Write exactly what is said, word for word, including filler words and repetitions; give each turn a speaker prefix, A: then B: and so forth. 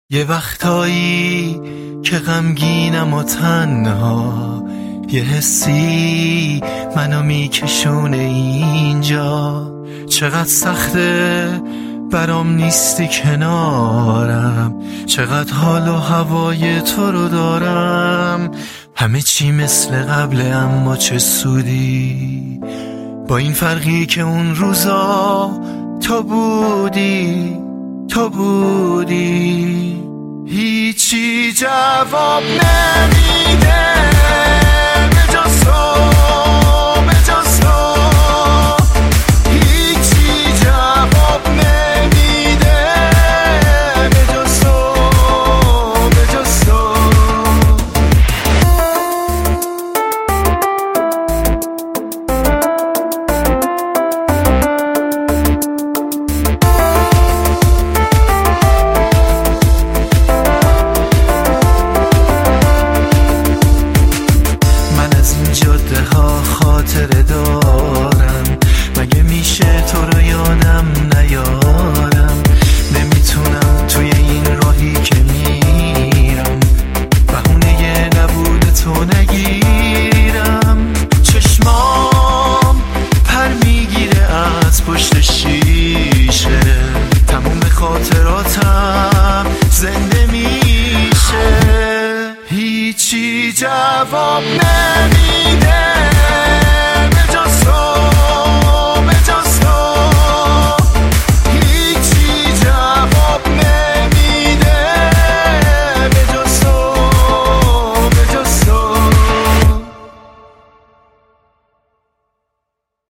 A: یه وقتایی که غمگینم و تنها، یه حسی منو میکشونه اینجا. چقدر سخته برام نیستی کنارم، چقدر حال و هوای تو رو دارم. همه چی مثل قبل اما چه سودی، با این فرقی که اون روزا تو بودی تو بودی. هیچی جواب نمیده به جز تو، به جز تو. هیچی جواب نمیده به جز تو، به جز تو. جاده ها خاطره دارم، مگه میشه تو رو یادم نیارم؟ نمیتونم توی این راهی که میرم بهونه نبود تو نگیرم. چشمام پر میگیره از پشت شیشه، تموم خاطراتم زنده میشه. هیچی جواب نه